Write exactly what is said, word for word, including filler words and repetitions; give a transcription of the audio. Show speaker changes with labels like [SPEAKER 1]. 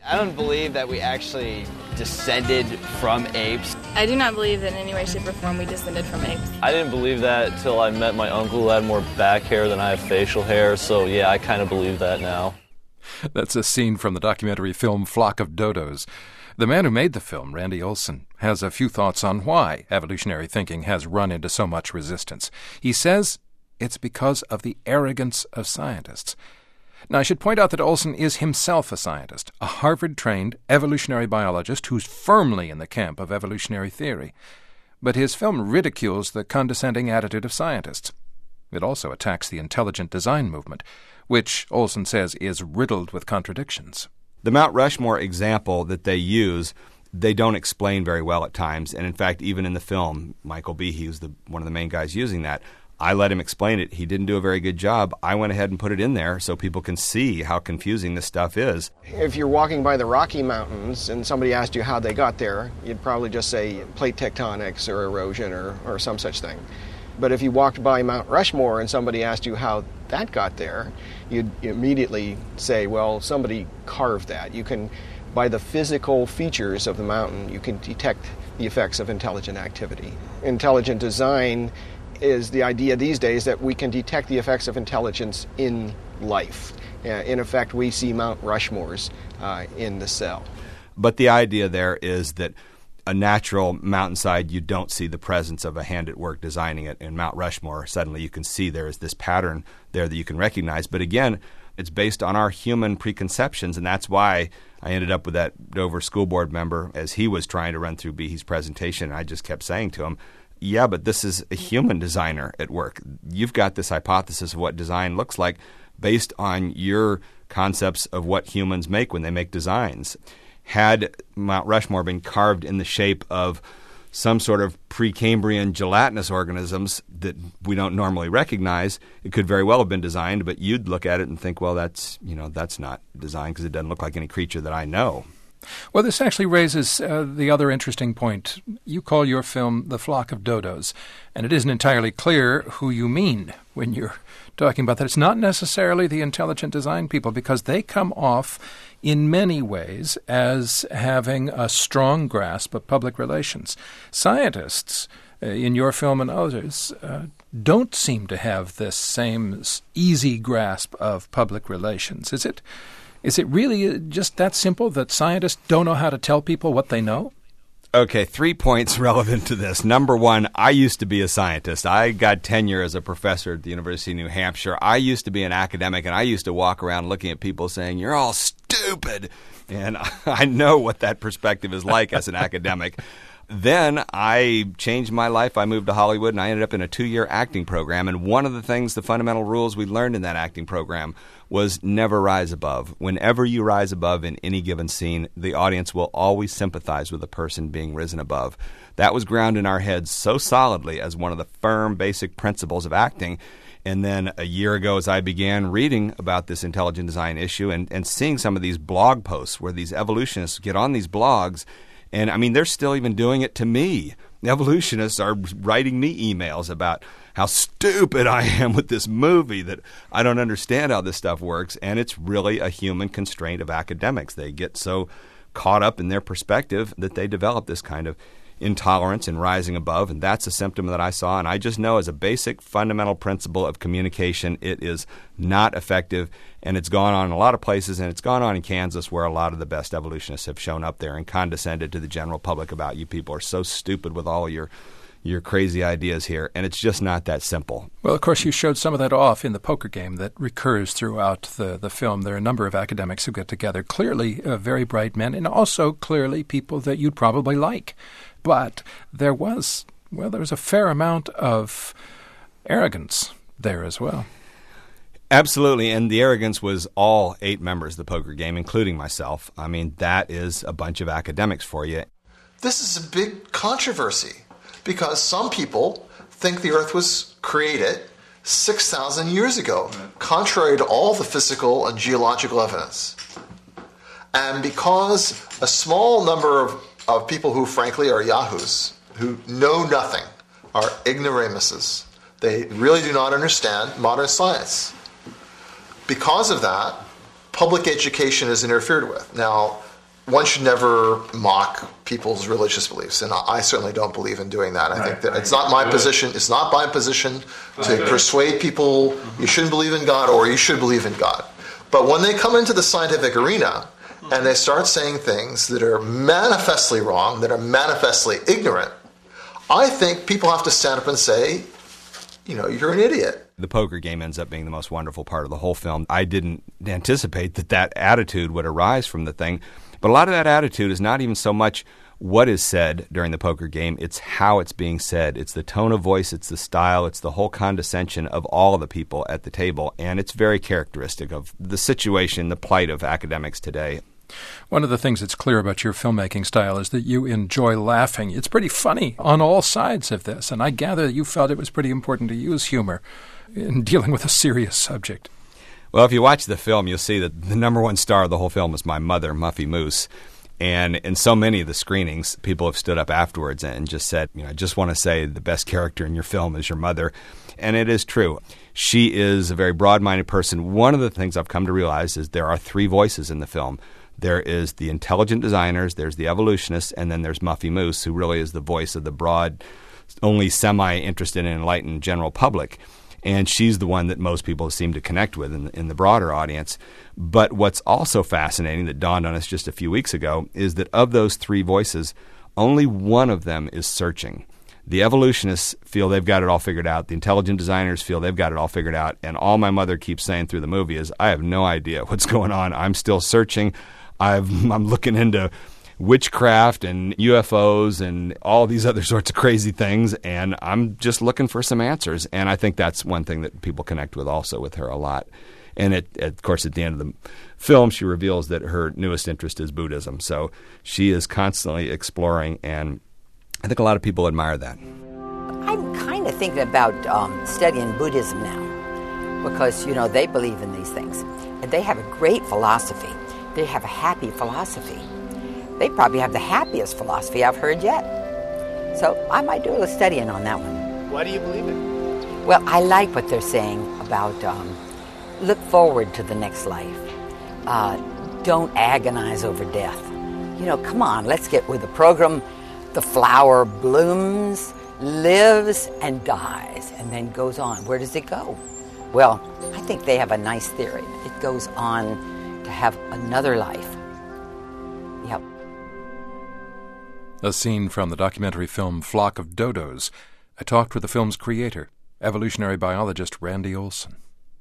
[SPEAKER 1] I don't believe that we actually descended from apes.
[SPEAKER 2] I do not believe that in any way, shape, or form we descended from apes.
[SPEAKER 3] I didn't believe that until I met my uncle who had more back hair than I have facial hair, so yeah, I kind of believe that now.
[SPEAKER 4] That's a scene from the documentary film Flock of Dodos. The man who made the film, Randy Olson, has a few thoughts on why evolutionary thinking has run into so much resistance. He says it's because of the arrogance of scientists. Now, I should point out that Olson is himself a scientist, a Harvard-trained evolutionary biologist who's firmly in the camp of evolutionary theory. But his film ridicules the condescending attitude of scientists. It also attacks the intelligent design movement, which, Olson says, is riddled with contradictions.
[SPEAKER 5] The Mount Rushmore example that they use, they don't explain very well at times. And in fact, even in the film, Michael Behe, who's the, one of the main guys using that, I let him explain it. He didn't do a very good job. I went ahead and put it in there so people can see how confusing this stuff is.
[SPEAKER 6] If you're walking by the Rocky Mountains and somebody asked you how they got there, you'd probably just say plate tectonics or erosion or, or some such thing. But if you walked by Mount Rushmore and somebody asked you how that got there, you'd immediately say, well, somebody carved that. You can, by the physical features of the mountain, you can detect the effects of intelligent activity. Intelligent design is the idea these days that we can detect the effects of intelligence in life. Uh, in effect, we see Mount Rushmores uh, in the cell.
[SPEAKER 5] But the idea there is that a natural mountainside, you don't see the presence of a hand at work designing it. In Mount Rushmore, suddenly you can see there is this pattern there that you can recognize. But again, it's based on our human preconceptions, and that's why I ended up with that Dover school board member as he was trying to run through Behe's presentation. And I just kept saying to him, yeah, but this is a human designer at work. You've got this hypothesis of what design looks like based on your concepts of what humans make when they make designs. Had Mount Rushmore been carved in the shape of some sort of Precambrian gelatinous organisms that we don't normally recognize, it could very well have been designed, but you'd look at it and think, well, that's, you know, that's not designed because it doesn't look like any creature that I know.
[SPEAKER 4] Well, this actually raises uh, the other interesting point. You call your film The Flock of Dodos, and it isn't entirely clear who you mean when you're talking about that. It's not necessarily the intelligent design people, because they come off in many ways as having a strong grasp of public relations. Scientists, uh, in your film and others, uh, don't seem to have this same easy grasp of public relations. Is it? Is it really just that simple that scientists don't know how to tell people what they know?
[SPEAKER 5] Okay, three points relevant to this. Number one, I used to be a scientist. I got tenure as a professor at the University of New Hampshire. I used to be an academic, and I used to walk around looking at people saying, you're all stupid. And I know what that perspective is like as an academic. Then I changed my life. I moved to Hollywood, and I ended up in a two-year acting program. And one of the things, the fundamental rules we learned in that acting program was never rise above. Whenever you rise above in any given scene, the audience will always sympathize with the person being risen above. That was grounded in our heads so solidly as one of the firm, basic principles of acting. And then a year ago, as I began reading about this intelligent design issue and, and seeing some of these blog posts where these evolutionists get on these blogs, and, I mean, they're still even doing it to me. The evolutionists are writing me emails about how stupid I am with this movie, that I don't understand how this stuff works. And it's really a human constraint of academics. They get so caught up in their perspective that they develop this kind of intolerance and rising above. And that's a symptom that I saw. And I just know as a basic fundamental principle of communication, it is not effective. And it's gone on in a lot of places, and it's gone on in Kansas, where a lot of the best evolutionists have shown up there and condescended to the general public about, you people are so stupid with all your your crazy ideas here. And it's just not that simple.
[SPEAKER 4] Well, of course, you showed some of that off in the poker game that recurs throughout the, the film. There are a number of academics who get together, clearly uh, very bright men, and also clearly people that you'd probably like. But there was, well, there was a fair amount of arrogance there as well.
[SPEAKER 5] Absolutely, and the arrogance was all eight members of the poker game, including myself. I mean, that is a bunch of academics for you.
[SPEAKER 7] This is a big controversy because some people think the Earth was created six thousand years ago, contrary to all the physical and geological evidence. And because a small number of, of people who, frankly, are yahoos, who know nothing, are ignoramuses, they really do not understand modern science. Because of that, public education is interfered with. Now, one should never mock people's religious beliefs, and I, I certainly don't believe in doing that. I right, think that right. it's not my Good. position. It's not my position to Good. persuade people mm-hmm. you shouldn't believe in God or you should believe in God. But when they come into the scientific arena and they start saying things that are manifestly wrong, that are manifestly ignorant, I think people have to stand up and say, you know, you're an idiot.
[SPEAKER 5] The poker game ends up being the most wonderful part of the whole film. I didn't anticipate that that attitude would arise from the thing. But a lot of that attitude is not even so much what is said during the poker game, it's how it's being said. It's the tone of voice, it's the style, it's the whole condescension of all of the people at the table, and it's very characteristic of the situation, the plight of academics today.
[SPEAKER 4] One of the things that's clear about your filmmaking style is that you enjoy laughing. It's pretty funny on all sides of this, and I gather you felt it was pretty important to use humor in dealing with a serious subject.
[SPEAKER 5] Well, if you watch the film, you'll see that the number one star of the whole film is my mother, Muffy Moose. And in so many of the screenings, people have stood up afterwards and just said, you know, I just want to say the best character in your film is your mother. And it is true. She is a very broad-minded person. One of the things I've come to realize is there are three voices in the film. There is the intelligent designers, there's the evolutionists, and then there's Muffy Moose, who really is the voice of the broad, only semi-interested and enlightened general public. And she's the one that most people seem to connect with in the, in the broader audience. But what's also fascinating that dawned on us just a few weeks ago is that of those three voices, only one of them is searching. The evolutionists feel they've got it all figured out. The intelligent designers feel they've got it all figured out. And all my mother keeps saying through the movie is, I have no idea what's going on. I'm still searching. I've, I'm looking into witchcraft and U F Os and all these other sorts of crazy things, and I'm just looking for some answers. And I think that's one thing that people connect with also with her a lot. And it, of course, at the end of the film, she reveals that her newest interest is Buddhism. So she is constantly exploring, and I think a lot of people admire that.
[SPEAKER 8] I'm kind of thinking about um, studying Buddhism now because, you know, they believe in these things. And they have a great philosophy. They have a happy philosophy. They probably have the happiest philosophy I've heard yet. So I might do a little studying on that one.
[SPEAKER 1] Why do you believe it?
[SPEAKER 8] Well, I like what they're saying about um, look forward to the next life. Uh, don't agonize over death. You know, come on, let's get with the program. The flower blooms, lives, and dies, and then goes on. Where does it go? Well, I think they have a nice theory. It goes on to have another life. Yep.
[SPEAKER 4] A scene from the documentary film Flock of Dodos. I talked with the film's creator, evolutionary biologist Randy Olson.